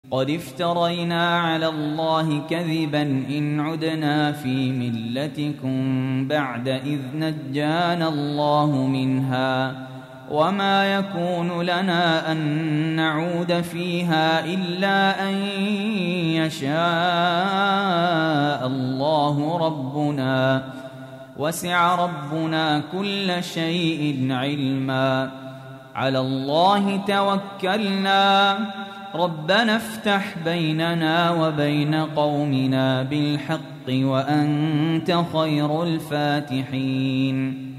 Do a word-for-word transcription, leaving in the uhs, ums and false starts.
قد افترينا على الله كذبا إن عدنا في ملتكم بعد إذ نجانا الله منها وما يكون لنا أن نعود فيها إلا أن يشاء الله ربنا وسع ربنا كل شيء علما على الله توكلنا ربنا افتح بيننا وبين قومنا بالحق وأنت خير الفاتحين